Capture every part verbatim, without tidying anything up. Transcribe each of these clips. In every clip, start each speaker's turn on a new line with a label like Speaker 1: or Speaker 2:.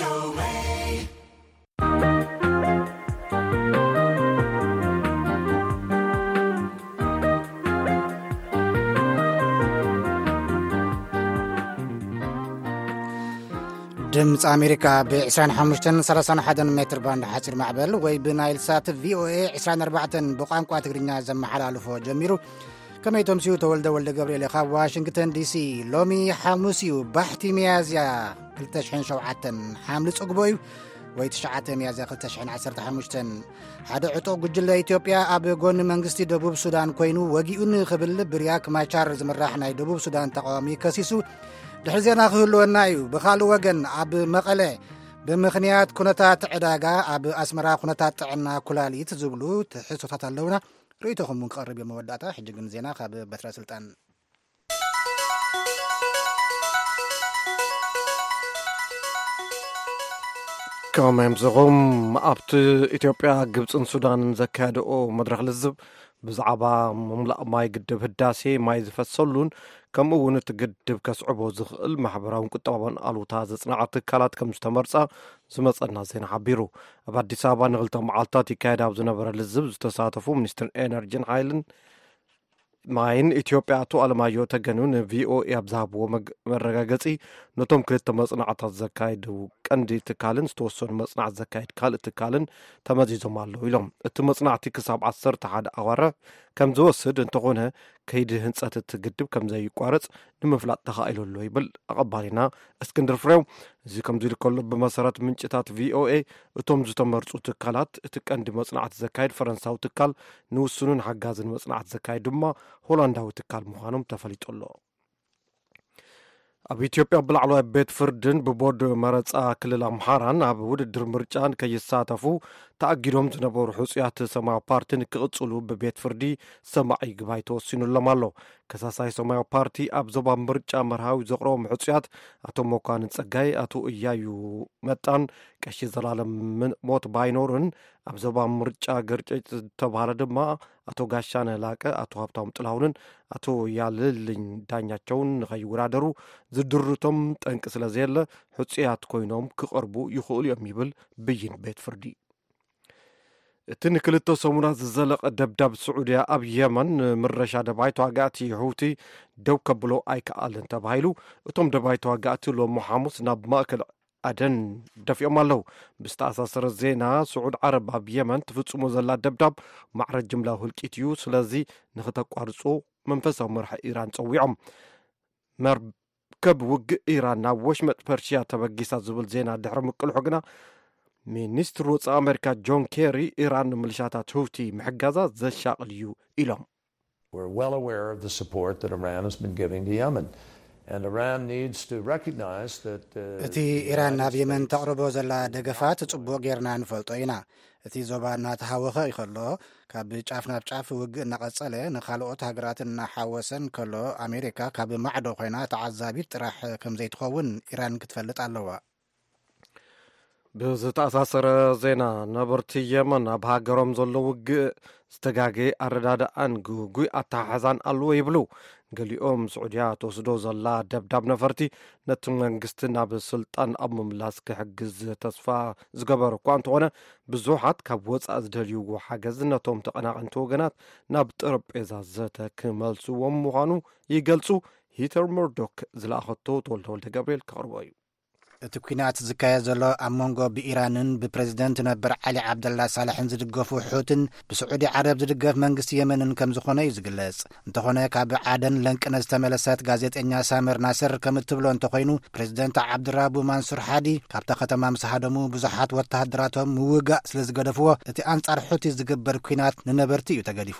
Speaker 1: ድምፂ ኣሜሪካ ብ25 ሰላሳ ሓደ ሜትር ባንድ ሓፂር ማዕበል ወይ ብናይል ሳት ቪኦኤ عشرين أربعة ብቋንቋ ትግርኛ ዘመሓላልፎ ጀሚሩ ከመይቶም ሲዩ ተወልደ ወልደ ገብርኤል ካብ ዋሽንግተን ዲሲ ሎሚ ሐሙስ እዩ ባሕቲ ሚያዝያ ክልተ ሽሕን ሸውዓተን ሓምሊ ጽግቦ እዩ ወይ ትሽዓተ ሚያዝያ ክልተ ሽሕን ዓሰርተ ሓሙሽተ ሓደ ዕጡቕ ጉጅለ ኢትዮጵያ ኣብ ጎኒ መንግስቲ ደቡብ ሱዳን ኮይኑ ወጊኡን ክብል ብርያክ ማቻር ዝምራሕ ናይ ደቡብ ሱዳን ተቃዋሚ ከሲሱ ድሕሪ ዜና ክህልወና እዩ ብኻልእ ወገን ኣብ መቐለ ብምኽንያት ኩነታት ዕዳጋ ኣብ ኣስመራ ኩነታት ጥዕና ኩላሊት ዝብሉ ትሕዝቶታት ኣለውና ርእይቶኹም ክቐርብ እዮም መወዳእታ ሕጂ ግን ዜና ካብ በትረ ስልጣን
Speaker 2: كمان زغم أبت إثيوبيا جبسن السودان زكادو مدرخ للزب بزعبا مملأ ماي قدب هداسي ماي زفصلون كم أون تقدب كسعبو زغل محبراون كتابا ألو تازة صناعة كالات كم استمرصا زمص النازين حبيرو أبعد ديسابا نغلطا معالطاتي كايدا وزنبرا للزب زتصاتفو منستر إنرجين هايلن ماين إثيوبيا تو ألمايو تجنون في أو يبزابو مرجعتي نتوم كلت مصنعات الزكايد وكندي تكالن توصل مصنع الزكايد كال تكالن تمزيز مالو يلوم التمصنعتي كسب عصر تحد أورا كم زوسد انتقونها كيد هنسات تجدب كم زي قارص نمفلات تخايلو لو يبل أقبالنا اسكندر فريو زي كم زي كل بمسارات منشطات في أو إي توم زتمرصو تكالات تكندي مصنعات الزكايد فرنساو تكال نوسنون حجازن مصنعات الزكايد دما هولندا وتكال مخانم تفليطلو أب إثيوبيا بلعلو بيت فردن ببورد مرصا كلل أمحاران أب وددر مرجان كيساتفو تأجيرهم زنبور حسيات سماع بارتين كقصلو ببيت فردي سماعي جباي توسينو لمالو كساساي سماع بارتي أب زبا مرجا مرهاو زقروم حسيات أتو موكان تسقاي أتو إيايو متان كشي زلالم من موت باينورن أب زبا مرجا قرج تبهار دما أتو غاشان لاك أتو هبتام تلاونن أتو ياللين دانياتشون غيورادرو زدرتم تنكس لزيل حسيات كوينوم كقربو يخول يميبل بين بيت فردي تنكلتو سمونات الزلق الدبداب السعودية أب يمن من رشاد بايتو عقاتي حوتي دو كبلو ايك آلن تبايلو اتم دبايتو عقاتي لو محاموس ناب ماكل أدن دفع مالو بستأساسر الزينة سعود عرب أب يمن تفتسمو زلا دبداب معرض جملة هلكيتيو سلازي نغتاق عرصو منفسه مرح إيران صويعم مركب وق إيران ناوشمت برشيا تبقيسا زبل زينة دحر مكل حقنا ሚኒስትር ወፃ አሜሪካ ጆን ኬሪ ኢራን ምልሻታት ሁቲ محجزة ዘሻቅልዩ ኢሎም
Speaker 3: We're well aware of the support that Iran has been giving to Yemen and Iran needs to recognize that
Speaker 1: እቲ ኢራን ናብ የመን ተቅርቦ ዘላ ደገፋት ጽቡቅ ጌርና ንፈልጦ ኢና እቲ ዞባ እናተሃወኸ ይኸሎ ካብ ጫፍ ናብ ጫፍ ውግእ እናቐጸለ ንኻልኦት ሃገራት እናሓወሰን ከሎ ኣሜሪካ ካብ ማዕዶ ኮይና ተዓዛቢት ጥራሕ ከም ዘይትኸውን ኢራን ክትፈልጥ ኣለዋ
Speaker 2: ብዝተኣሳሰረ ዜና ነበርቲ የመን ኣብ ሃገሮም ዘሎ ውግእ ዝተጋገ ኣረዳድኣን ጉጉይ ኣተሓሕዛን ኣለዎ ይብሉ ገሊኦም ስዑድያ ተወስዶ ዘላ ደብዳብ ነፈርቲ ነቲ መንግስቲ ናብ ስልጣን ኣብ ምምላስ ክሕግዝ ተስፋ ዝገበሩ እኳ እንተኾነ ብዙሓት ካብ ወፃእ ዝደልይዎ ሓገዝ ነቶም ተቐናቐንቲ ወገናት ናብ ጠረጴዛ ዘተ ክመልስዎም ምዃኑ ይገልጹ ሂተር ሞርዶክ ዝለኣኸቶ ተወልደ ወልደ ገብርኤል ከቕርቦ እዩ
Speaker 1: እቲ ኩናት ዝካየድ ዘሎ ኣብ መንጎ ብኢራንን ብፕሬዝደንት ነበር ዓሊ ዓብደላ ሳላሕን ዝድገፉ ሑትን ብስዑዲ ዓረብ ዝድገፍ መንግስቲ የመንን ከም ዝኾነ እዩ ዝግለጽ እንተኾነ ካብ ዓደን ለንቅነ ዝተመለሰት ጋዜጠኛ ሳመር ናስር ከም እትብሎ እንተኮይኑ ፕሬዝደንት ዓብድራቡ ማንሱር ሓዲ ካብታ ከተማ ምስ ሃደሙ ብዙሓት ወታደራቶም ምውጋእ ስለ ዝገደፍዎ እቲ ኣንጻር ሑቲ ዝግበር ኩናት ንነበርቲ እዩ ተገዲፉ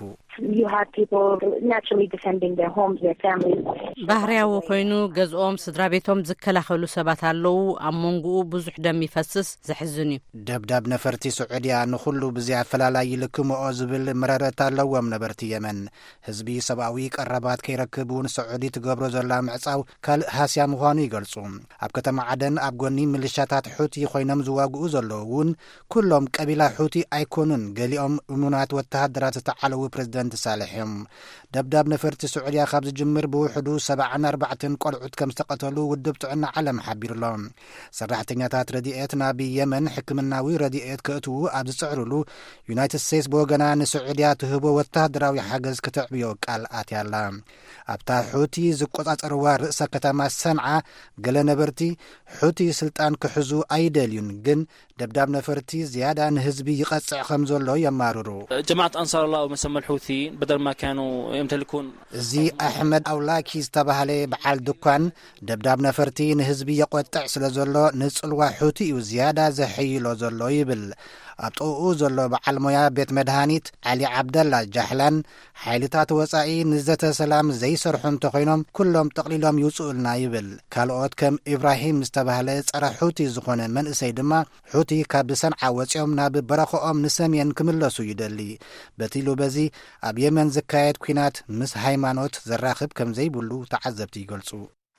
Speaker 4: ባህርያዊ ኮይኑ ገዝኦም ስድራ ቤቶም ዝከላኸሉ ሰባት ኣለዉ ኣብ መንጎኡ ብዙሕ ደም ይፈስስ ዘሕዝን እዩ
Speaker 1: ደብዳብ ነፈርቲ ስዑድያ ንኹሉ ብዚያ ኣፈላላይ ይልክምኦ ዝብል መረረት ኣለዎም ነበርቲ የመን ህዝቢ ሰብኣዊ ቀረባት ከይረክቡን ስዑዲ ትገብሮ ዘላ ምዕፃው ካልእ ሃስያ ምዃኑ ይገልጹ ኣብ ከተማ ዓደን ኣብ ጎኒ ሚሊሻታት ሑቲ ኮይኖም ዝዋግኡ ዘለዉ እውን ኩሎም ቀቢላ ሑቲ ኣይኮኑን ገሊኦም እሙናት ወታደራት ዝተዓለዉ ፕሬዝደንት ተሳልሕዮም ደብዳብ ነፈርቲ ስዑድያ ካብ ዝጅምር ብውሕዱ ሰብዓን ኣርባዕተን ቆልዑት ከም ዝተቐተሉ ውድብ ጥዕና ዓለም ሓቢሩሎም ሰራሕተኛታት ረድኤት ናብ የመን ሕክምናዊ ረድኤት ከእትዉ ኣብ ዝፅዕሩሉ ዩናይትድ ስቴትስ ብወገና ንስዑድያ ትህቦ ወታደራዊ ሓገዝ ከተዕብዮ ቃል ኣትያላ ኣብታ ሑቲ ዝቆጻጸርዋ ርእሰ ከተማ ሰንዓ ገለ ነበርቲ ሑቲ ስልጣን ክሕዙ ኣይደልዩን ግን ደብዳብ ነፈርቲ ዝያዳ ንህዝቢ ይቐጽዕ ከም ዘሎ የማርሩ
Speaker 5: جماعة أنصار الله ومسمى الحوثيين بدل ما كانوا يمتلكون
Speaker 1: እዚ ኣሕመድ ኣውላኪ ዝተባህለ በዓል ድኳን ደብዳብ ነፈርቲ ንህዝቢ የቆጥዕ ስለ ዘሎ ንጽልዋ ሑቲ እዩ ዝያዳ ዘሕይሎ ዘሎ ይብል ኣብ ጥቕኡ ዘሎ በዓል ሞያ ቤት መድሃኒት ዓሊ ዓብደላ ጃሕላን ሓይልታት ወፃኢ ንዘተ ሰላም ዘይሰርሑ እንተኾይኖም ኩሎም ጠቕሊሎም ይውፅኡልና ይብል ካልኦት ከም ኢብራሂም ዝተባህለ ጸረ ሑቲ ዝኾነ መንእሰይ ድማ ሑቲ ካብ ሰንዓ ወፂኦም ናብ በረኸኦም ንሰሜን ክምለሱ ይደሊ በቲሉ በዚ ኣብ የመን ዝካየድ ኩናት ምስ ሃይማኖት ዘራኽብ ከም ዘይብሉ ተዓዘብቲ ይገልጹ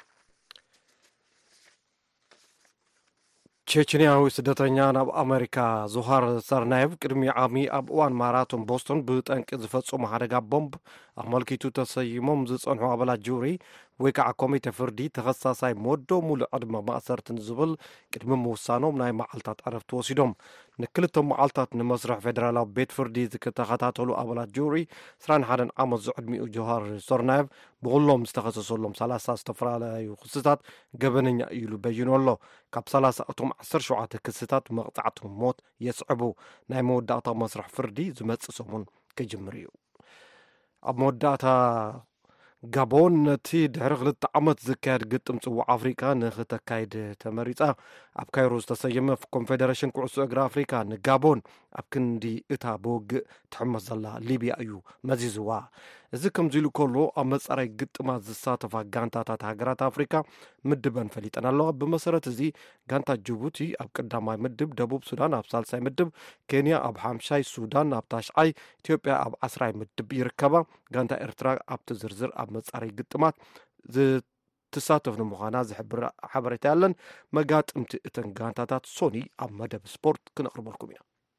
Speaker 2: ቼችንያዊ ስደተኛ ናብ ኣሜሪካ ዙሃር ሰርናየቭ ቅድሚ ዓሚ ኣብ እዋን ማራቶን ቦስቶን ብጠንቂ ዝፈጽሙ ሓደጋ ቦምብ ኣመልኪቱ ተሰይሞም ዝጸንሑ ኣባላት ጁሪ ወይ ከዓ ኮሚቴ ፍርዲ ተኸሳሳይ ሞዶ ሙሉእ ዕድመ ማእሰርትን ዝብል ቅድሚ ምውሳኖም ናይ መዓልታት ዕረፍቲ ወሲዶም ንክልተ መዓልታት ንመስርሕ ፌደራላዊ ቤት ፍርዲ ዝከታተሉ ኣባላት ጁሪ عشرين وواحد ዓመት ዝዕድሚኡ ጆሃር ሰርናየቭ ብኩሎም ዝተኸሰሰሎም ሰላሳ ዝተፈላለዩ ክስታት ገበነኛ ኢሉ በይኑ ኣሎ ካብ ሰላሳ እቶም ዓሰርተ ሸውዓተ ክስታት መቕጻዕቲ ሞት የስዕቡ ናይ መወዳእታ መስርሕ ፍርዲ ዝመጽእ ሰሙን ክጅምር እዩ ኣብ መወዳእታ ጋቦን ነቲ ድሕሪ ክልተ ዓመት ዝካየድ ግጥም ጽዋዕ ኣፍሪካ ንኽተካይድ ተመሪጻ ኣብ ካይሮ ዝተሰየመ ኮንፌደሬሽን ኩዕሶ እግሪ ኣፍሪካ ንጋቦን ኣብ ክንዲ እታ ብውግእ ትሕመስ ዘላ ሊብያ እዩ መዚዝዋ እዚ ከምዚ ኢሉ ከሎ ኣብ መጻረይ ግጥማት ዝሳተፋ ጋንታታት ሃገራት ኣፍሪካ ምድበን ፈሊጠን ኣለዋ ብመሰረት እዚ ጋንታ ጅቡቲ ኣብ ቀዳማይ ምድብ ደቡብ ሱዳን ኣብ ሳልሳይ ምድብ ኬንያ ኣብ ሓምሻይ ሱዳን ኣብ ታሽዓይ ኢትዮጵያ ኣብ ዓስራይ ምድብ ይርከባ ጋንታ ኤርትራ ኣብቲ ዝርዝር ኣብ መጻረይ ግጥማት ዝትሳተፍ ንምዃና ዝሕብር ሓበሬታ ያለን መጋጥምቲ እተን ጋንታታት ሶኒ ኣብ መደብ ስፖርት ክነቕርበልኩም ኢና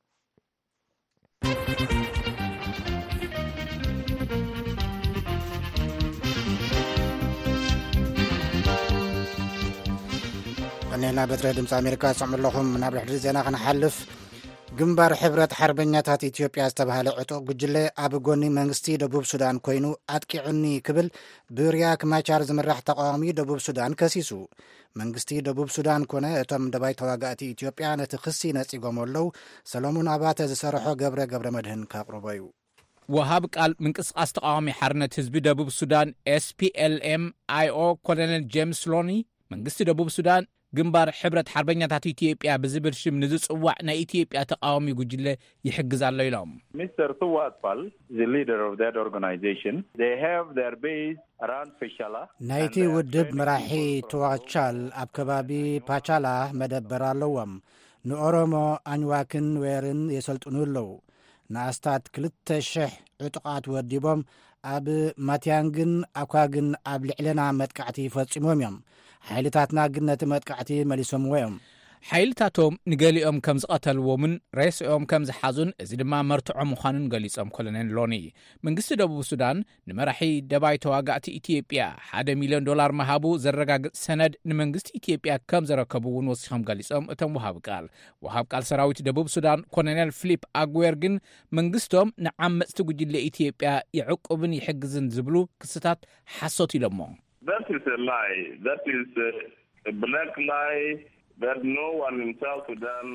Speaker 1: ነና በትረ ድምፂ ኣሜሪካ ሰምዕለኹም ናብ ልሕድሪ ዜና ክንሓልፍ ግንባር ሕብረት ሓርበኛታት ኢትዮጵያ ዝተባህለ ዕጡቕ ጉጅለ ኣብ ጎኒ መንግስቲ ደቡብ ሱዳን ኮይኑ ኣጥቂዑኒ ክብል ብሪያክ ማቻር ዝምራሕ ተቃዋሚ ደቡብ ሱዳን ከሲሱ መንግስቲ ደቡብ ሱዳን ኮነ እቶም ደባይ ተዋጋእቲ ኢትዮጵያ ነቲ ክሲ ነጺጎም ኣለው ሰሎሞን ኣባተ ዝሰርሖ ገብረ ገብረ መድህን ካቅርቦ እዩ
Speaker 6: ወሃብ ቃል ምንቅስቃስ ተቃዋሚ ሓርነት ህዝቢ ደቡብ ሱዳን ኤስ ፒ ኤል ኤም አይ ኦ ኮሎኔል ጄምስ ሎኒ መንግስቲ ደቡብ ሱዳን ግንባር ሕብረት ሓርበኛታት ኢትዮጵያ ብዝብል ሽም ንዝጽዋዕ ናይ ኢትዮጵያ ተቃዋሚ ጉጅለ ይሕግዝ ኣሎ ኢሎም
Speaker 7: Mister Tuwat Pal, the leader of that organization, they have their base around Pachala.
Speaker 1: ናይቲ ውድብ መራሒ ተዋቻል ኣብ ከባቢ ፓቻላ መደበር ኣለዎም ንኦሮሞ ኣንዋክን ዌርን የሰልጥኑ ኣለው ንኣስታት ክልተ ሽሕ ዕጡቃት ወዲቦም ኣብ ማትያንግን ኣኳግን ኣብ ልዕለና መጥቃዕቲ ፈጺሞም እዮም ሓይልታትና ግን ነቲ መጥቃዕቲ መሊሶም ወዮም ሓይልታቶም ንገሊኦም ከም ዝቐተልዎምን ሬስኦም ከም ዝሓዙን እዚ ድማ መርትዖም ምዃኑን ገሊጾም ኮሎኔል ሎኒ መንግስቲ ደቡብ ሱዳን ንመራሒ ደባይ ተዋጋእቲ ኢትዮጵያ ሓደ ሚልዮን ዶላር መሃቡ ዘረጋግጽ ሰነድ ንመንግስቲ ኢትዮጵያ ከም ዘረከቡ እውን ወሲኾም ገሊጾም እቶም ወሃብ ቃል ወሃብ ቃል ሰራዊት ደቡብ ሱዳን ኮሎኔል ፊሊፕ አጉዌር ግን መንግስቶም ንዓመጽቲ ጉጅለ ኢትዮጵያ ይዕቁብን ይሕግዝን ዝብሉ ክስታት ሓሶት ኢሎሞ
Speaker 8: That is a lie. That is a, a black lie that no one in South Sudan...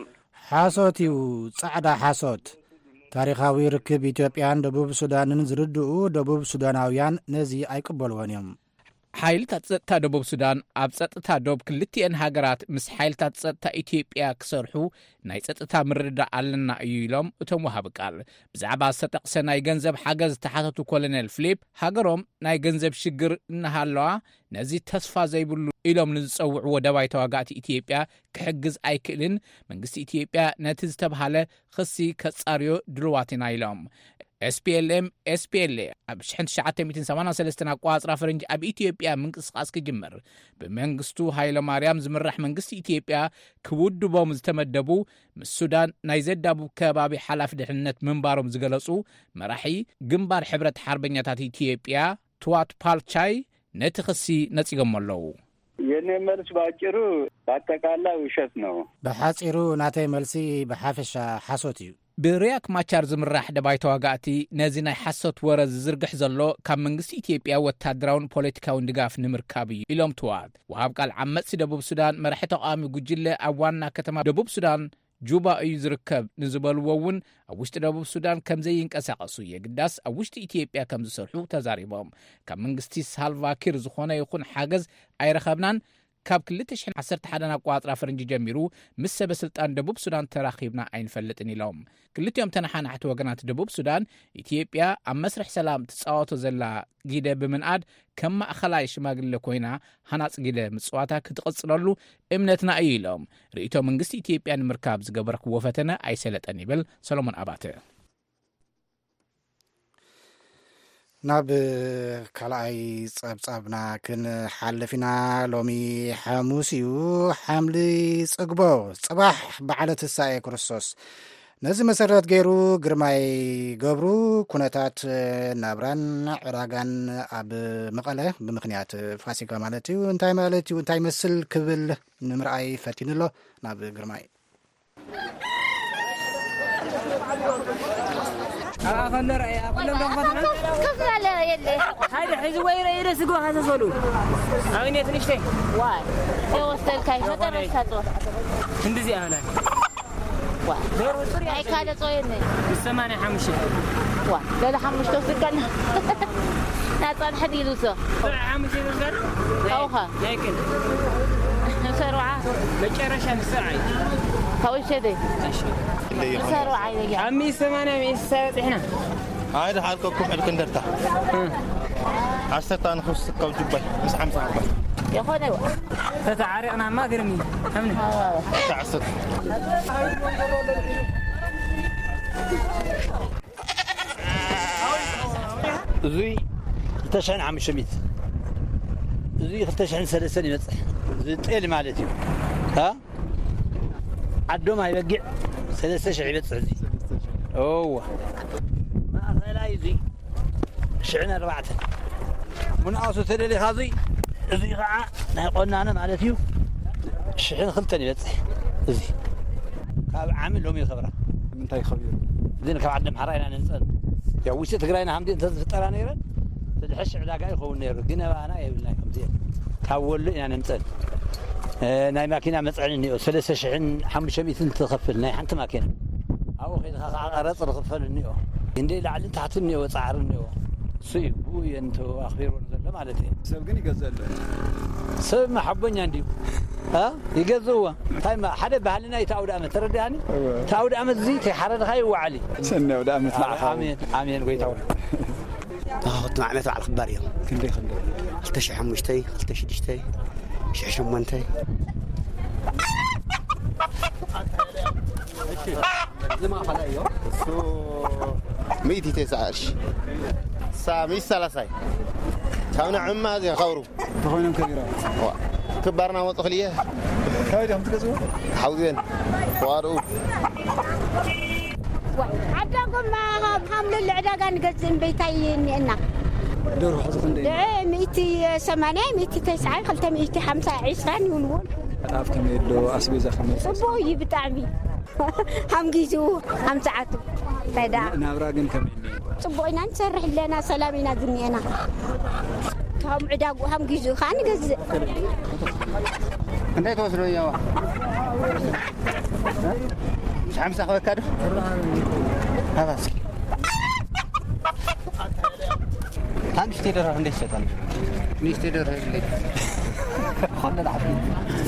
Speaker 1: ሓሶት እዩ ጻዕዳ ሓሶት ታሪኻዊ ርክብ ኢትዮጵያን ደቡብ ሱዳንን ዝርድኡ ደቡብ ሱዳናውያን ነዚ ኣይቅበልዎን እዮም ሓይልታት ጸጥታ ደቡብ ሱዳን ኣብ ጸጥታ ዶብ ክልቲአን ሃገራት ምስ ሓይልታት ጸጥታ ኢትዮጵያ ክሰርሑ ናይ ጸጥታ ምርዳእ ኣለና እዩ ኢሎም እቶም ወሃብ ቃል ብዛዕባ ዝተጠቕሰ ናይ ገንዘብ ሓገዝ ተሓተቱ ኮሎኔል ፊሊፕ ሃገሮም ናይ ገንዘብ ሽግር እናሃለዋ ነዚ ተስፋ ዘይብሉ ኢሎም ንዝጸውዕዎ ደባይ ተዋጋእቲ ኢትዮጵያ ክሕግዝ ኣይክእልን መንግስቲ ኢትዮጵያ ነቲ ዝተባሃለ ክሲ ከጻርዮ ድልዋት ኢና ኢሎም
Speaker 6: ኤስ ፒ ኤል ኤም ኤስ ፒ ኤል ኤ ኣብ ሺሕ ትሽዓተ ሚእትን ሰማንያ ሰለስተ ኣቋጽራ ፈረንጂ ኣብ ኢትዮጵያ ምንቅስቓስ ክጅመር ብመንግስቱ ሃይለ ማርያም ዝምራሕ መንግስቲ ኢትዮጵያ ክውድቦም ዝተመደቡ ምስ ሱዳን ናይ ዘዳቡብ ከባቢ ሓላፊ ድሕንነት ምንባሮም ዝገለጹ መራሒ ግንባር ሕብረት ሓርበኛታት ኢትዮጵያ ትዋት ፓልቻይ ነቲ ክሲ ነጺጎም ኣለዉ።
Speaker 9: የኔ መልስ ባጭሩ በአጠቃላይ ውሸት ነው።
Speaker 1: በሐጺሩ ናተይ መልሲ በሐፈሻ ሐሶት እዩ።
Speaker 6: ብሪያክ ማቻር ዝምራሕ ደባይ ተዋጋእቲ ነዚ ናይ ሐሶት ወረ ዝዝርግሕ ዘሎ ካብ መንግስቲ ኢትዮጵያ ወታደራውን ፖለቲካውን ድጋፍ ንምርካብ እዩ ኢሎም ትዋት ወሃብ ቃል ዓመጽ ደቡብ ሱዳን መራሒ ተቃዋሚ ጉጅለ ኣብ ዋና ከተማ ደቡብ ሱዳን ጁባ እዩ ዝርከብ ንዝበልዎውን ኣብ ውሽጢ ደቡብ ሱዳን ከም ዘይንቀሳቀሱ የግዳስ ኣብ ውሽጢ ኢትዮጵያ ከም ዝሰርሑ ተዛሪቦም ካብ መንግስቲ ሳልቫኪር ዝኾነ ይኹን ሓገዝ ኣይረኸብናን ካብ ክልተ ሽሕን ዓሰርተ ሓደ ኣቋጽራ ፈረንጂ ጀሚሩ ምስ ሰበ ስልጣን ደቡብ ሱዳን ተራኺብና ኣይንፈልጥን ኢሎም ክልቲኦም ተነሓናሕቲ ወገናት ደቡብ ሱዳን ኢትዮጵያ ኣብ መስርሕ ሰላም ትጻወቶ ዘላ ጊደ ብምንኣድ ከም ማእኸላይ ሽማግለ ኮይና ሃናጽ ጊደ ምጽዋታ ክትቕጽለሉ እምነትና እዩ ኢሎም ርእቶ መንግስቲ ኢትዮጵያ ንምርካብ ዝገበረክዎ ፈተነ ኣይሰለጠን ይብል ሰሎሞን ኣባተ።
Speaker 1: ናብ ካልኣይ ጸብጻብና ክንሓልፍና ሎሚ ሐሙስ እዩ ሐምሊ ጽግቦ ጽባሕ በዓለ ትንሳኤ ክርስቶስ ነዚ መሰረት ገይሩ ግርማይ ገብሩ ኩነታት ናብራን ዕራጋን ኣብ መቐለ ብምኽንያት ፋሲካ ማለት እዩ እንታይ ማለት እዩ እንታይ መስል ክብል ንምርኣይ ፈቲኑሎ ናብ ግርማይ
Speaker 10: أخلنا رأي أخلنا رأي
Speaker 11: كيف على يلي
Speaker 10: هذا حيز وين رأي رسقوا هذا صلوا أغنية نشتي
Speaker 11: واي هو استل كيف ترسلوا
Speaker 10: هندزي أهلا
Speaker 11: واي هاي كذا صويني
Speaker 10: بالثمانية حمشة
Speaker 11: واي لا لا حمشة توصلنا ناطر حد يدوسه
Speaker 10: حمشة توصل
Speaker 11: أوها
Speaker 10: لكن
Speaker 11: سرعة
Speaker 10: بجرشة نسرعي
Speaker 11: هاوي شدي سرعة عيني
Speaker 10: عمي ثمانية مية سبعة إحنا
Speaker 12: هاي حالكم كم عندكم درتا عشرة أنا خمس قول جبل بس خمسة أربعة
Speaker 11: يا خوني
Speaker 10: تتعاري أنا ما قرني همني
Speaker 12: تعصت
Speaker 13: زي تشحن عم شميت زي تشحن سلسلة مسح زي تقيل مالتي ها عدو ما يبقع سلسلة شعي مسح زي أوه ما أخلاي زي شعنا أربعة من أصل تلي هذي زي قاع نقولنا أنا مالتي شحن خلتني مسح زي عامل لهم يخبره
Speaker 14: من تاي خبير
Speaker 13: زين كعدم حرينا ننسى يا وش تقرأنا همدي أنت تطلع نيران تدحش علاقة يخون نيرو دينا أنا يبلنا كم زين تحول يعني ننسى ناي ماكينة مسألة ثلاثة شحن حم شميث تخفل ناي حنت ماكينة أو خير أراد تخفل النيو عندي لعل أنت حتني وتصعر النيو صيب بوي أنتوا أخبرون زلمة مالتين
Speaker 14: سبقني جزل
Speaker 13: سب محبني عندي ها يجزوه طيب ما حدا بحالنا يتعود أمد ترى يعني تعود أمد زيت حرد هاي وعلي
Speaker 14: سنة ولا أمد مع
Speaker 13: آمين آمين ويتعود
Speaker 15: أخذت مع مثل على الخبار يوم
Speaker 14: كن لي خلي
Speaker 15: خلتش حمشتي خلتش دشتي شح شمنتي
Speaker 12: زما خلايو سو ميتي تسعش سامي ثلاثة كانوا عم هذه خورو
Speaker 14: تخونهم كبيرة
Speaker 12: كبرنا وطخليه
Speaker 14: هاي هم تكسو
Speaker 12: حوزين وارو
Speaker 11: عداكم ما حمل العلاقة نقزن بيتين إنا
Speaker 14: دور حصل دي
Speaker 11: لا ميتي ثمانية ميتي تسعة خلتها ميتي خمسة عشرين يقولون
Speaker 14: أعرف كم يدو أسبيزة خمسة
Speaker 11: صبوي بتعمي هم جيزو هم ساعتو فدا
Speaker 14: نابراجن كم
Speaker 11: صبوينا نسرح لنا سلامينا دنيانا هم عداقو هم جيزو خان جز
Speaker 12: أنت توصلوا يا مش خمسة أخوي كده هذا هم تشتري عندي شيطان نشتري رجلي خلنا العبيد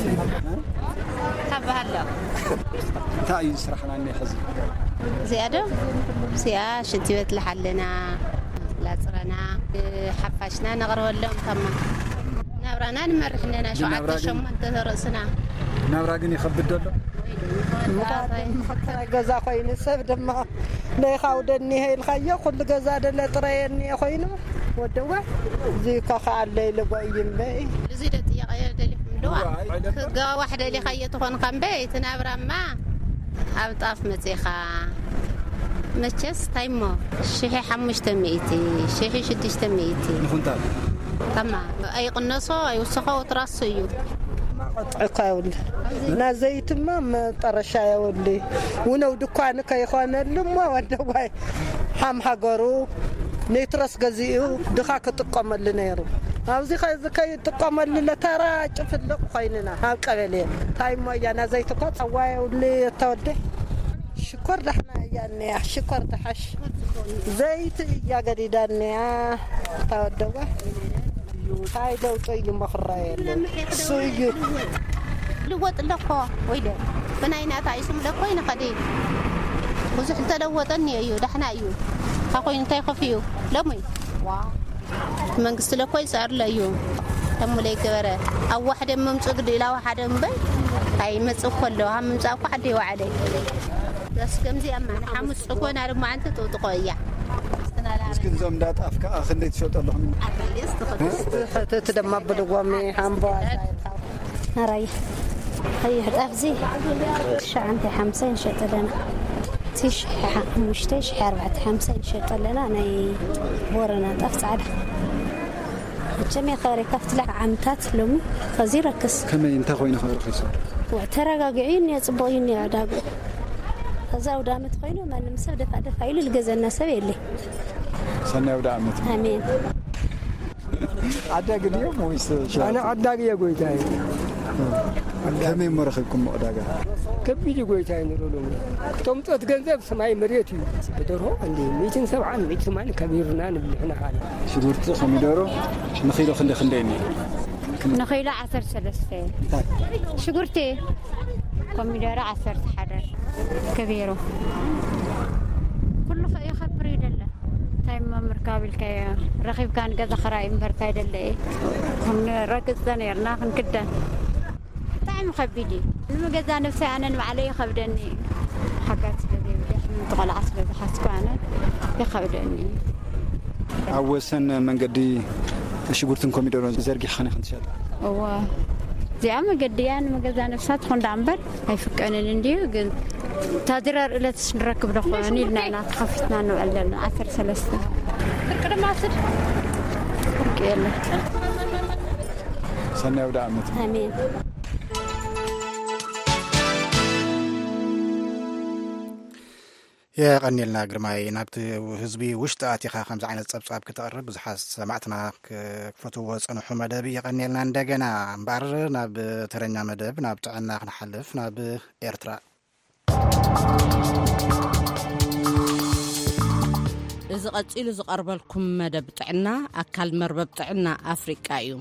Speaker 11: تبع هلا
Speaker 14: تاي يسرحنا إني حزن
Speaker 11: زيادة سيا شنتي بيت لحلنا لا صرنا حفشنا نغرو لهم كمان نبرانا نمرحنا شو عاد شو ما تدرسنا
Speaker 14: نبراجن يخبط دولة
Speaker 16: ገዛ ኮይኑ ሰብ ድማ ናይ ካውደኒ ሄልካዮ ኩሉ ገዛ ደለ ጥረየኒ ኮይኑ ወደዋ እዚ ካኻለይ ለጓይምበይ
Speaker 17: እዚ ደጥያቀየ ደሊኩም ደዋ ከጋ ዋሕደ ሊካየ ተኾን ከምበይ ተናብራማ ኣብ ጣፍ መጽኻ መቸስ ታይሞ ሺህ ሓሙሽተ ሚእቲ ሺህ ሽዱሽተ ሚእቲ
Speaker 14: ንኹንታል
Speaker 17: ተማ ኣይ ቅነሶ ኣይ ወሰኸ ወትራስዩ
Speaker 16: قطعكاول نازيت ما طرشا يا ولي ونو دكان كيخون لما ودواي حم حقرو نيترس غزيو دخا كتقم لنيرو ابزي خايز كاي تقم لترا ጭፍልቅ ኮይንና ኣብ ቀበሌ ታይሞ ያ ናዘይት ኮ ፀዋይ ولي ተወደ ሽኮር ደህና ያኔ ሽኮር ተሐሽ ዘይት ያ ገዲዳኔ ተወደዋ هاي لو طيب مخرايل سوي
Speaker 17: لوط لكو ويله بناينا تعيسم لكوين قدي وزح تلوطني ايو دحنا ايو اخوين تاي خفيو لمي واو منقست لكوي صار لايو تم لي كبره او واحد ممصق ديلا واحد مبي هاي مصق كله هم مصق عدي وعلي بس كمزي اما حمص كون على ما انت تطقيا
Speaker 14: مسكين زوم دات افكا اخليت شوط لهم
Speaker 16: حتى تدمع بالقوامي حنبا
Speaker 18: راي هي افزي شعنتي خمسين شط لنا تيش مشتيش أربعة خمسين شط لنا انا ورنا طفت على جميع خيري كفت لك عمتات لومي خزيره كس
Speaker 14: كم انت خوين خير خيس
Speaker 18: واعترقاقعين يصبغين يا داغو هذا ودامت خوينو ما نمسف دفع دفع يلو الجزنا سبيلي
Speaker 14: سنة ودامت
Speaker 18: امين
Speaker 14: عداق اليوم ويس
Speaker 19: انا عداق يا قويتاي
Speaker 14: كم مرخبكم عداقه
Speaker 19: كبيدي قويتاي نرولو تمطت ገንዘብ سماي مريتي بدرو عندي مئة وسبعة مئة وثمانية كبيرنا نبلحنا حاله
Speaker 14: شغورت خميدورو نخيلو خندي خنديني
Speaker 18: نخيلو عشرة ثلاثة شغورتي كميدورو عشرة حدا كبيرو كله في خبري دله تايم مركب الكي رخيب كان جذا خرايم برتاي دله هم ركز ثانيرنا خن كده تايم خبيدي لما جذا نفسي انا علي خبدني حاجات كذي تقول عصب بحسكو انا يخبدني
Speaker 14: عوسن من قدي شغورتن كوميدورو زرقي خني خنشال
Speaker 18: هو زي عم قديان ما جذا نفسات خن دعنبر هاي فكأنا نديو قل تادرر إلى تنركب رخواني لنا خفتنا نوعلنا عثر ثلاثة كده ما عثر يلا
Speaker 14: سنة ودعمت
Speaker 18: آمين
Speaker 1: يا قنيلنا قرماي نابت حزبي وشت اتيخا خمس عين صبصاب كتقرب بزحاس سمعتنا كفتو وصنو حمدبي يا قنيلنا እንደገና امبار ناب ترኛ مدب ناب طعنا نحلف ناب ኤርትራ
Speaker 4: እዚ ቀፂሉ ዝቀርበልኩም መደብ ጥዕና ኣካል መርበብ ጥዕና ኣፍሪቃ እዩ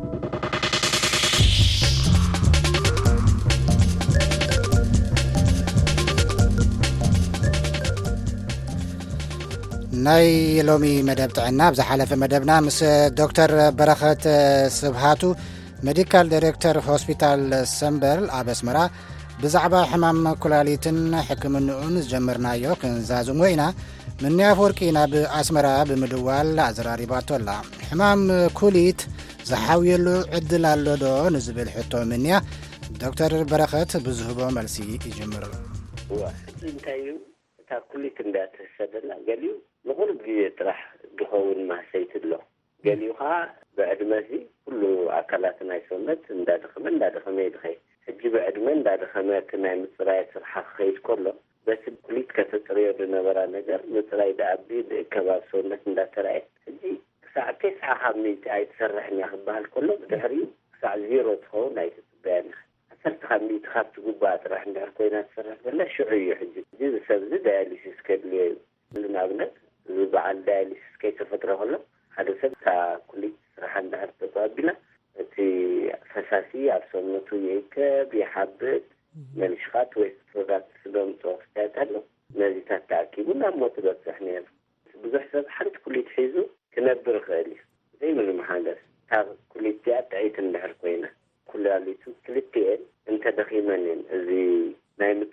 Speaker 1: ናይ ሎሚ መደብ ጥዕና ብዝሓለፈ መደብና ምስ ዶክተር በረኸት ስብሃቱ ሜዲካል ዳይሬክተር ሆስፒታል ሰምበር ኣብ ኣስመራ ብዛዕባ ሕማም ኩላሊትን ሕክምንኡን ዝጀመርናዮ ክንዛዝም ወይና من يافوركي ناب أسمرا بمدوال أزراريباتو الله حمام كوليت زحاويلو عدل اللودو نزبل حتو منيا دكتور برخت بزهبو ملسي يجمر
Speaker 20: انتايو تا كوليت اندات السدنا قاليو نقول بيطرح قهون ما سيت له قاليو ها بعد ما زي كله أكلاتنا يسونت انداد خمن انداد خميد خي حجي بعد من انداد خمات نايم صرايت صرحة خيط كله بس كليت كتطريو بنبرا نجر متراي دعبي كباب سونت انداتراي حجي ساعة تسعة خميت اي تسرحني اخبال كله بدهريو ساعة زيرو تخون اي تتبان أسرت خميت خابت قبات راح ندهر كوينة تسرح بلا شعيو حجي جيز سبز داياليسيس كدلي لنا ابنك بعد داياليسيس كي تفتره هلا هذا سبتا كليت راح ندهر تطابنا تي فساسي عبسونتو يكب يحبت ملشخات ويستفادات سلام توقفتات هلو نازيتات تعكيبنا موتبات سحنين بزح سب حرت كلي تحيزو كنبر غالي زي من المحادث تاغ كلي تيات عيت النهر كوينة كل اللي تو كلي تيال انت دخيمانين زي نايمت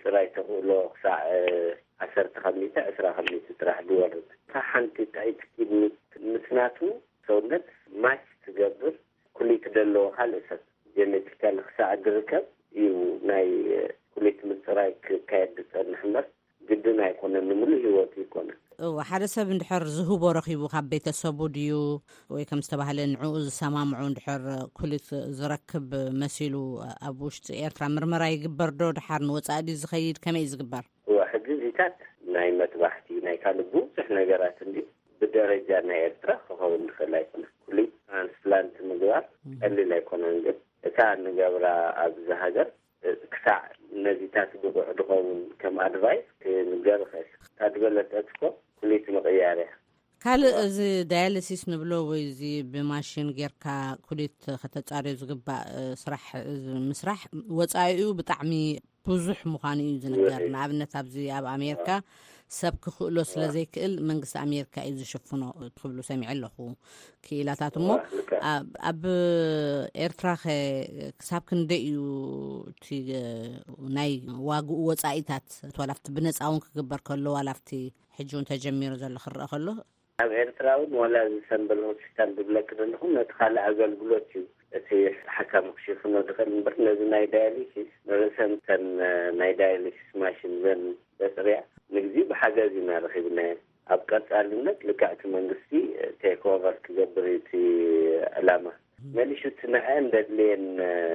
Speaker 20: ምፅራይ ተኽእሎ ክሳዕ ዓሰርተ ኸሚተ ዕስራ ኸሚተ ጥራሕ ዝወርድ ካብ ሓንቲ ታይትኪድ ምስናቱ ሰውነት ማች ትገብር ኩሊት ደለዎ ካልእ ሰብ ጀነቲካል ክሳዕ ዝርከብ እዩ ናይ ኩሊት ምፅራይ ክካየድ ዝፀንሕ እምበር ግድን ኣይኮነን ንምሉእ ሂወት ይኮነን
Speaker 4: ሓደ ሰብ እንድሕር ዝህቦ ረኺቡ ካብ ቤተሰቡ ድዩ ወይ ከም ዝተባህለ ንዕኡ ዝሰማምዑ እንድሕር ኩሊት ዝረክብ መሲሉ ኣብ ውሽጢ ኤርትራ ምርመራ ይግበር ዶ ድሓር ንወፃኢ ድዩ ዝኸይድ ከመይ ዝግበር
Speaker 20: ሕጂ ዚታት ናይ መጥባሕቲ ናይ ካልእ ብዙሕ ነገራት እንዲ ብደረጃ ናይ ኤርትራ ክኸውን ንኽእል ኣይኮነን ኩሊት ትራንስፕላንት ምግባር ቀሊል ኣይኮነን ግን እታ ንገብራ ኣብዚ ሃገር ክሳዕ ነዚታት ብቑዕ ድኸውን ከም ኣድቫይስ ክንገር ኽእል ታድበለጠትኮ ኩሊት ምቕያር እያ
Speaker 4: ካልእ እዚ ዳያሊሲስ ንብሎ ወይ እዚ ብማሽን ጌርካ ኩሊት ከተጻርዩ ዝግባእ ስራሕ ምስራሕ ወፃኢኡ ብጣዕሚ ብዙሕ ምዃኑ እዩ ዝንገር ንኣብነት ኣብዚ ኣብ ኣሜሪካ ሰብ ክኽእሎ ስለ ዘይክእል መንግስቲ ኣሜሪካ እዩ ዝሽፍኖ ትብሉ ሰሚዕ ኣለኹ ክኢላታት እሞ ኣብ ኤርትራ ክሳብ ክንደይ እዩ እቲ ናይ ዋግኡ ወፃኢታት ዋላፍቲ ብነፃ እውን ክግበር ከሎ ዋላፍቲ ሕጂ እውን ተጀሚሩ ዘሎ ክረአ ከሎ
Speaker 20: ኣብ ኤርትራ እውን ዋላ ዝሰንበል ሆስፒታል ዝብለክ ዘለኹም ነቲ ካልእ ኣገልግሎት እዩ እቲ ሓካም ክሽፍኖ ዝኽእል እምበር ነዚ ናይ ዳያሊሲስ ንርሰንተን ናይ ዳያሊሲስ ማሽን ዘን በፅርያ ንግዚ ብሓገዝ ኢና ረኺብናየን ኣብ ቀጻልነት ልክዕቲ መንግስቲ ቴክ ኦቨር ክገብር እቲ ዕላማ መሊሹ እቲ ንዐን ደድልየን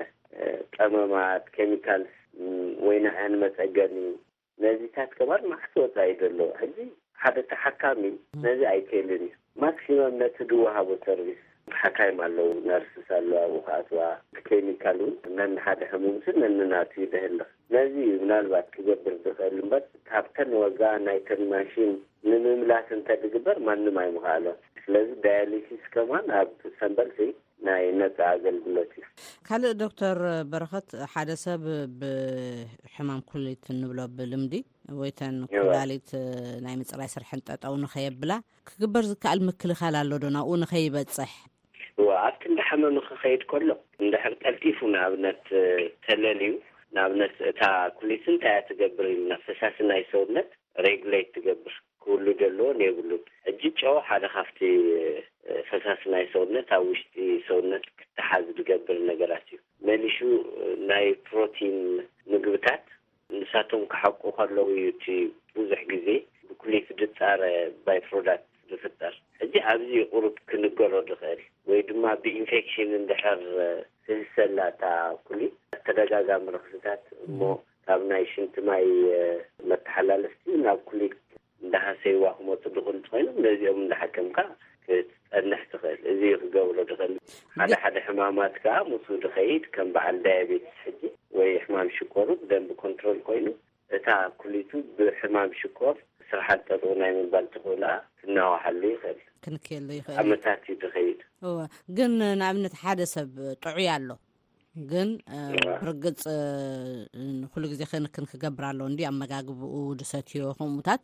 Speaker 20: ቀመማት ኬሚካልስ ወይ ንዐን መፀገኒ ነዚታት ከማር ማሕቲ ወፃኢ ዘሎ ሕጂ ሓደ ተሓካሚ ነዚ ኣይክእልን እዩ ማክሲመም ነቲ ድወሃቦ ሰርቪስ ሓካይም ኣለዉ ነርስስ ኣለዋ ኣብኡ ከኣትዋ ኬሚካል እውን ነንሓደ ሕሙምስን ነንናቱ ይደህልኽ ነዚ ምናልባት ክገብር ዝኽእል እምበር ካብተን ወጋ ናይተን ማሽን ንምምላስ እንተድግበር ማንም ኣይምኽኣሎ ስለዚ ዳያሊሲስ ከማን ኣብ ሰንበልሲ ናይ ነፃ ኣገልግሎት እዩ
Speaker 4: ካልእ ዶክተር በረኸት ሓደ ሰብ ብሕማም ኩሊት እንብሎ ብልምዲ ወይተን ኩላሊት ናይ ምፅራይ ስርሕን ጠጠው ንኸየብላ ክግበር ዝከኣል ምክልኻል ኣሎ ዶ ናብኡ ንኸይበፅሕ
Speaker 20: ኣብቲ እንዳሓመሙ ክኸይድ ከሎ እንድሕር ጠልጢፉ ንኣብነት ተለልዩ ንኣብነት እታ ኩሊት እንታይ እያ ትገብር ኢልና ፈሳሲ ናይ ሰውነት ሬጉሌት ትገብር ክህሉ ዘለዎ የብሉን ሕጂ ጨው ሓደ ካብቲ ፈሳሲ ናይ ሰውነት ኣብ ውሽጢ ሰውነት ክትሓዝ ዝገብር ነገራት እዩ መሊሹ ናይ ፕሮቲን ምግብታት ንሳቶም ክሓቁ ከለዉ እዩ እቲ ብዙሕ ግዜ ብኩሊት ድፃረ ባይ ፕሮዳክት ዝፍጠር ሕጂ ኣብዚ ቁሩብ ክንገሮ ንኽእል ወይ ድማ ብኢንፌክሽን እንድሕር ስልሰላታ ኩሊት ተደጋጋሚ ርክስታት እሞ ካብ ናይ ሽንቲ ማይ መተሓላለፍቲ ናብ ኩሊት እንዳሃሰይዋ ክመፁ ድኽእል ኮይኖም ነዚኦም እንዳሓከምካ ክትፀንሕ ትኽእል እዚ ክገብሮ ድኽእል ሓደ ሓደ ሕማማት ከዓ ምስኡ ድኸይድ ከም በዓል ዳያቤትስ ሕጂ ወይ ሕማም ሽኮሩ ብደንቢ ኮንትሮል ኮይኑ እታ ኩሊቱ ብሕማም ሽኮር ስራሓት ጠጥኡ ናይ ምባል ትኽእላ ክናዋሓሉ ይኽእል
Speaker 4: ክንክየሉ ይኽእል
Speaker 20: ዓመታት እዩ ትኸይድ
Speaker 4: ግን ንኣብነት ሓደ ሰብ ጥዑይ ኣሎ ግን ብርግፅ ኩሉ ግዜ ክንክን ክገብር ኣሎ እንዲ ኣመጋግብኡ ድሰትዮ ከምኡታት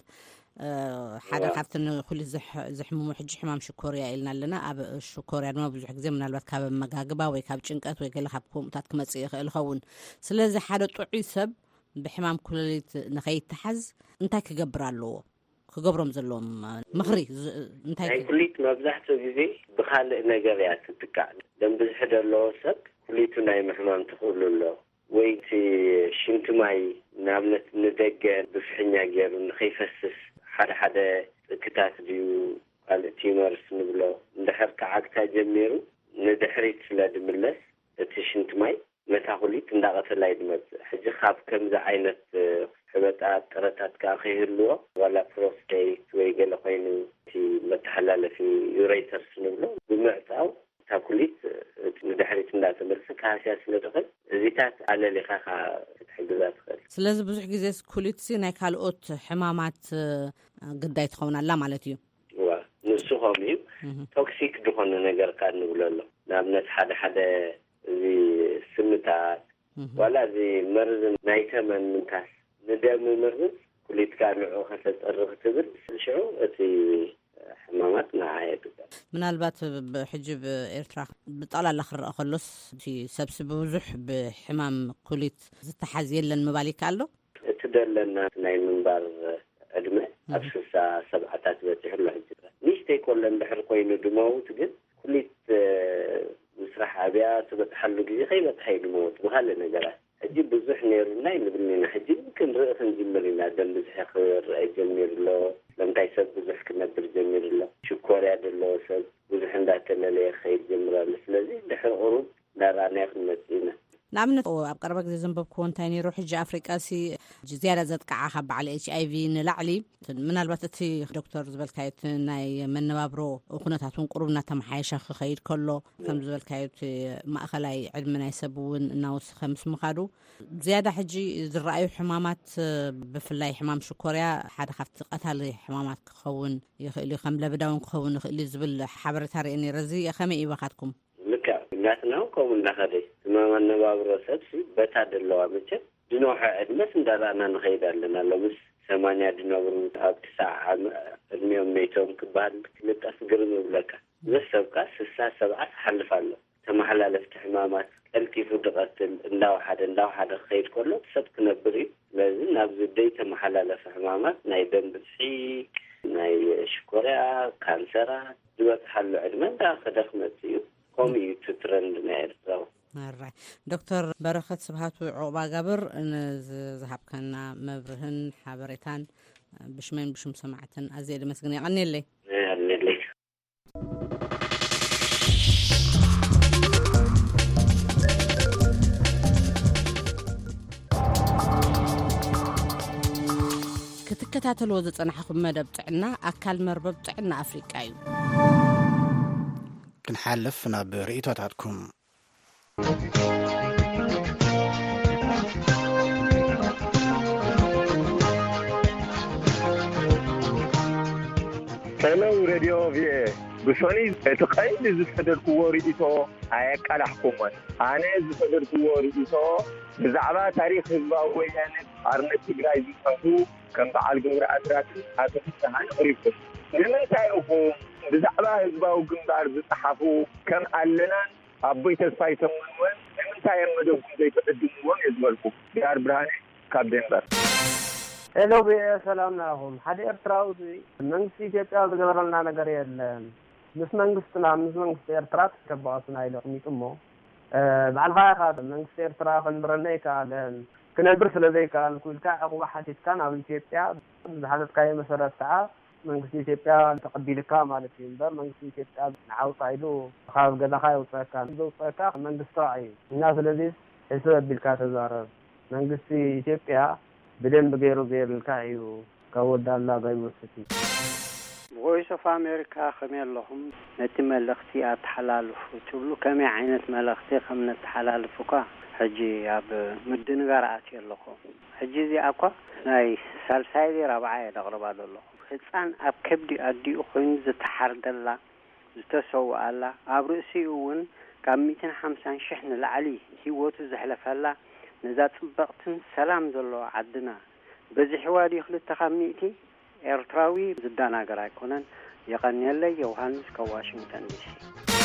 Speaker 4: ሓደ ካብተን ኩሊት ዝሕምሙ ሕጂ ሕማም ሽኮርያ ኢልና ኣለና ኣብ ሽኮርያ ድማ ብዙሕ ግዜ ምናልባት ካብ ኣመጋግባ ወይ ካብ ጭንቀት ወይ ገለ ካብ ከምኡታት ክመፅእ ይኽእል ይኸውን ስለዚ ሓደ ጥዑይ ሰብ ብሕማም ኩላሊት ንኸይተሓዝ እንታይ ክገብር ኣለዎ ክገብሮም ዘለዎም ምኽሪ እንታይ
Speaker 20: ናይ ኩሊት መብዛሕትኡ ግዜ ብካልእ ነገር እያ ትትካዕ ደም ብዙሕ ዘለዎ ሰብ ኩሊቱ ናይ ምሕማም ትኽእሉ ኣሎ ወይ እቲ ሽንቲ ማይ ንኣብነት ንደገ ብፍሕኛ ገይሩ ንኸይፈስስ ሓደ ሓደ ጥክታት ድዩ ካልእ ቲመርስ ንብሎ እንድሕር ከዓግታ ጀሚሩ ንድሕሪት ስለ ድምለስ እቲ ሽንቲ ማይ መታ ኩሊት እንዳቐተላይ ድመፅእ ሕጂ ካብ ከምዚ ዓይነት ሕበጣት ጥረታት ከዓ ከይህልዎ ዋላ ፕሮስቴት ወይ ገለ ኮይኑ እቲ መተሓላለፊ ዩሬተርስ ንብሎ ብምዕፃው እታ ኩሊት ንድሕሪት እንዳተመልሰ ካህስያ ስለ ድኽእል እዚታት ኣለሊኻ ከዓ ክትሕግዛ ትኽእል
Speaker 4: ስለዚ ብዙሕ ግዜ ኩሊት ናይ ካልኦት ሕማማት ግዳይ ትኸውን ኣላ ማለት እዩ
Speaker 20: ዋ ንሱ ከምኡ እዩ ቶክሲክ ዝኾነ ነገር ከዓ ንብሎ ኣሎ ንኣብነት ሓደ ሓደ እዚ ስምታት ዋላ እዚ መርዝ ናይ ተመን ምንካስ ንደም መርዝ ኩሊት ከዓ ንዕኡ ከተፀርኽ ትብል ሽዑ እቲ ሕማማት ንዓየት
Speaker 4: ምናልባት ሕጂ ብኤርትራ ብጠቕላላ ክረአ ከሎስ እቲ ሰብሲ ብዙሕ ብሕማም ኩሊት ዝተሓዝ የለን ምባል ይከኣል ዶ
Speaker 20: እቲ تدلنا ناي منبر عدمه أبسسا سبعتات بتحلو حجرة نيشتي كلن بحر قوينو دموت قد كليت مسرح أبيات بتحلو جزي خيبة تحيل موت وهلا نجرات أجيب بزح نيرنا ينبنينا حجي يمكن رأس نجملنا دم بزح خير أي جميل له لم تيسب بزح كنا برجميل له شكور يد الله سب بزح نداتنا ليه خير جمرة لسلازي دحر أوروب دارانيخ نتينا
Speaker 4: نعمل أب قربك زي زنبب كونتيني روح جي أفريقيا سي زيارة زاد كعاخب على إتش آي في نلعلي من البتتي دكتور زبل كايت ناي من نوابرو وكنتاتون قربنا تمحيشة خير كله كم زبل كايت ما أخلاي علمنا يسبون ناوس خمس مخادو زيادة حجي الرأي حمامات بفلاي حمام شكوريا حدا خفت قتل حمامات خون اللي خملة بداون خون اللي زبل حبرتها رأيني رزي خمي وقتكم
Speaker 20: ناتنا وكون نخدي ما من نوابرو سبسي بتعدل لو عمتش دنوها أدمس ندارنا نخيد لنا لو بس ثمانية دنوابرو أب تسعة الميوم ميتهم كبار كنت أسقرن وبلكا لسه بقى سسا سبعة حلف له ثم حلال افتحمامات الكيف ودقت الناو حدا الناو حدا خير كله صدق نبري لازم نبذ ديت محلال افتحمامات نايدن بسحي ناي شكوريا كانسرات دوات حلو علمان دا خدخمتيو قومي تترند نيرتاو
Speaker 4: مرة دكتور برخت سبحاتو عقبا قبر ذهب كنا مبرهن حبريتان بشمين بشم سمعتن أزيد مسقني غني اللي
Speaker 20: غني اللي
Speaker 4: كتكتاتل وزت أنا حكم مدى بتعنا أكل مربى بتعنا أفريقيا
Speaker 1: كنحلفنا برئيتاتكم
Speaker 21: سلام راديو في بسوني تقيد زفدر كوريتو هاي كلا حكومة أنا زفدر كوريتو بزعبا تاريخ الباوي يعني أرنب تجراي زفهو كم بعال جمرة أدرات هذا السهل قريبكم لمن تعرفوا بزعبا الباو جمدار زتحفو كم علنا أبوي تسفاي تمنون لمن تعرفوا زي تقدمون يزملكم دار برهاني كابدنبر
Speaker 22: هلو بي سلام عليكم حدا ارتراو من سيجيتا بغبرنا ነገር የለም ምስ መንግስትና ምስ መንግስት ኤርትራ ተባስና ይለቁም ይጥሞ ባልፋ ካደ መንግስት ኤርትራ ከንብረና ይካለ كنبر ስለዚህ ካል ኩልካ አቁባ ሐቲትካ ናብ ኢትዮጵያ ዝሐተትካየ መሰረት ሰዓ መንግስት ኢትዮጵያ ተቀቢልካ ማለት ይንበር መንግስት ኢትዮጵያ ዓውጣይሉ ካብ ገዳኻ ይውጣካ ይውጣካ መንግስት ራይ እና ስለዚህ እሰብልካ ተዛረብ መንግስት ኢትዮጵያ بدين بغيرو غير الكايو كودالا بايموسيتي
Speaker 23: voice of america خميل لهم نتملختي اتحلالفو تبلو كمي عينت ملختي خم نتحلالفوكا حجي اب مدن غرات يلكم حجي زي اكو ناي سالسايدي ربعه دغربا دلو حصان اب كبدي ادي خوين زتحردلا زتسو الله ابرسيون كميتين خمسين شحن العلي هيوتو زحلفلا نزات بقتن سلام دلو عدنا بزي حوالي خلت تخميتي إرتراوي زدانا قرأي كونن يغني اللي يوهانس كواشنطن دي سي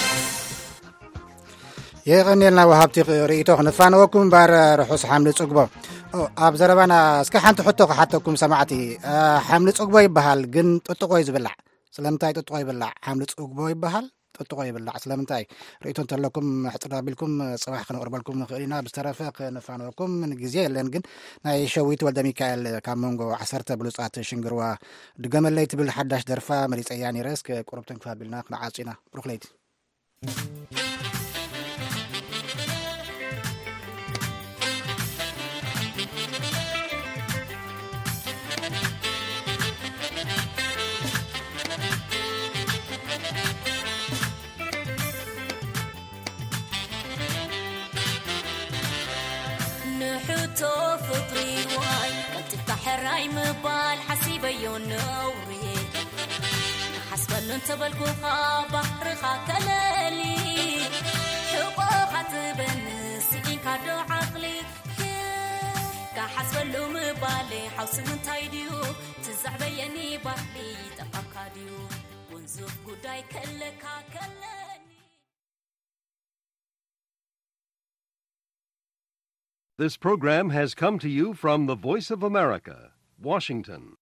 Speaker 1: يغني لنا وهابتي رئيتو خنفان وكم بار رحوس حملة عقبة أب زربانا اسكا حانتو حطو حتوكم سمعتي حملة عقبة يبهال قن تطقو يزبلع سلامتاي تطقو يبلع حملة عقبة يبهال تطقو يبلع سلامتاي رئيتو انتلكم احتراب لكم صباح خنا قربالكم خلينا بسترافق نفانوكم من جزيه لنجن ناي شويت ولد ميكائيل كامونغو عصرت بلوصات شنغروا دغمل ليت بال حداش درفا مريص اياني رسك قربتن كفابلنا نعاصينا بروخليت
Speaker 24: مبال حسيبة يونوري حسبل انتبالكو بحر خاكلالي حقا خاتبن سيين كادو عقلي كحسبلو مبالي حوس من تايديو تزعبيني بالي تقاكاديو ونزوف قداي كلكا كلالي
Speaker 2: This program has come to you from the Voice of America, Washington.